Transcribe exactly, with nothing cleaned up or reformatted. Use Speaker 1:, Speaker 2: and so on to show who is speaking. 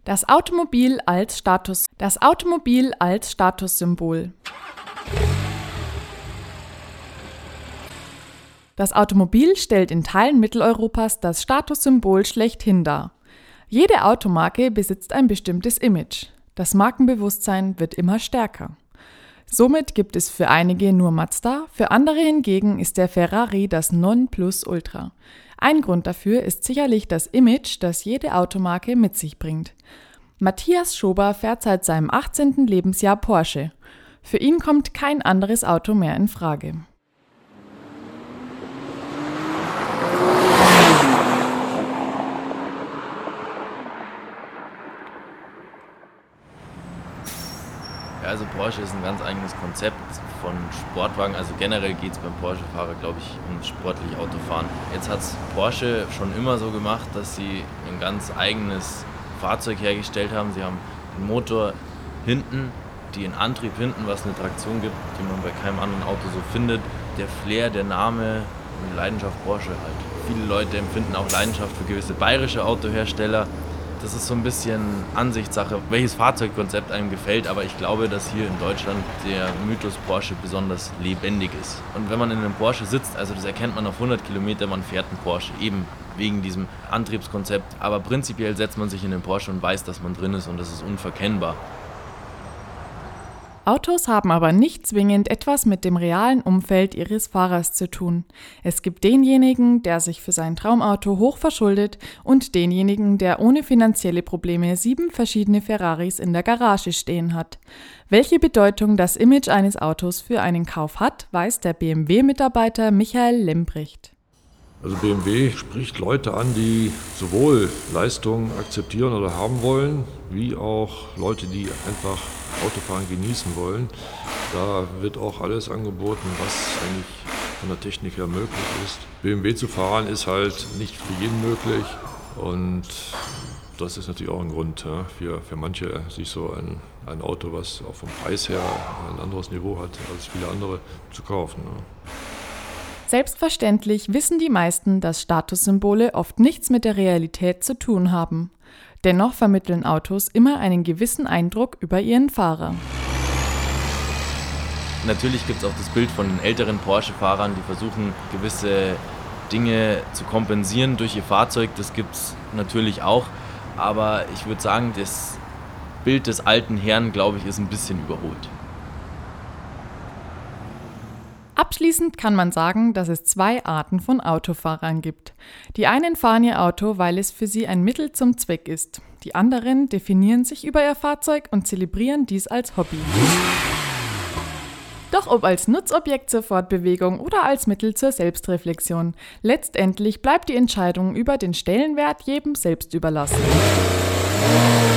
Speaker 1: Das Automobil als Status, das Automobil als Statussymbol. Das Automobil stellt in Teilen Mitteleuropas das Statussymbol schlechthin dar. Jede Automarke besitzt ein bestimmtes Image. Das Markenbewusstsein wird immer stärker. Somit gibt es für einige nur Mazda, für andere hingegen ist der Ferrari das Nonplusultra. Ein Grund dafür ist sicherlich das Image, das jede Automarke mit sich bringt. Matthias Schober fährt seit seinem achtzehnten Lebensjahr Porsche. Für ihn kommt kein anderes Auto mehr in Frage.
Speaker 2: Ja, also Porsche ist ein ganz eigenes Konzept von Sportwagen. Also generell geht es beim Porsche-Fahrer, glaube ich, ums sportliche Autofahren. Jetzt hat es Porsche schon immer so gemacht, dass sie ein ganz eigenes Fahrzeug hergestellt haben. Sie haben den Motor hinten, den Antrieb hinten, was eine Traktion gibt, die man bei keinem anderen Auto so findet. Der Flair, der Name und Leidenschaft Porsche halt. Viele Leute empfinden auch Leidenschaft für gewisse bayerische Autohersteller. Das ist so ein bisschen Ansichtssache, welches Fahrzeugkonzept einem gefällt, aber ich glaube, dass hier in Deutschland der Mythos Porsche besonders lebendig ist. Und wenn man in einem Porsche sitzt, also das erkennt man auf hundert Kilometer, man fährt einen Porsche, eben wegen diesem Antriebskonzept. Aber prinzipiell setzt man sich in den Porsche und weiß, dass man drin ist und das ist unverkennbar.
Speaker 1: Autos haben aber nicht zwingend etwas mit dem realen Umfeld ihres Fahrers zu tun. Es gibt denjenigen, der sich für sein Traumauto hoch verschuldet und denjenigen, der ohne finanzielle Probleme sieben verschiedene Ferraris in der Garage stehen hat. Welche Bedeutung das Image eines Autos für einen Kauf hat, weiß der B M W-Mitarbeiter Michael Lembrecht.
Speaker 3: Also B M W spricht Leute an, die sowohl Leistungen akzeptieren oder haben wollen, wie auch Leute, die einfach Autofahren genießen wollen. Da wird auch alles angeboten, was eigentlich von der Technik her möglich ist. B M W zu fahren ist halt nicht für jeden möglich und das ist natürlich auch ein Grund, ja, für, für manche, sich so ein, ein Auto, was auch vom Preis her ein anderes Niveau hat als viele andere, zu kaufen. Ja.
Speaker 1: Selbstverständlich wissen die meisten, dass Statussymbole oft nichts mit der Realität zu tun haben. Dennoch vermitteln Autos immer einen gewissen Eindruck über ihren Fahrer.
Speaker 2: Natürlich gibt es auch das Bild von den älteren Porsche-Fahrern, die versuchen, gewisse Dinge zu kompensieren durch ihr Fahrzeug. Das gibt es natürlich auch. Aber ich würde sagen, das Bild des alten Herrn, glaube ich, ist ein bisschen überholt.
Speaker 1: Abschließend kann man sagen, dass es zwei Arten von Autofahrern gibt. Die einen fahren ihr Auto, weil es für sie ein Mittel zum Zweck ist. Die anderen definieren sich über ihr Fahrzeug und zelebrieren dies als Hobby. Doch ob als Nutzobjekt zur Fortbewegung oder als Mittel zur Selbstreflexion, letztendlich bleibt die Entscheidung über den Stellenwert jedem selbst überlassen.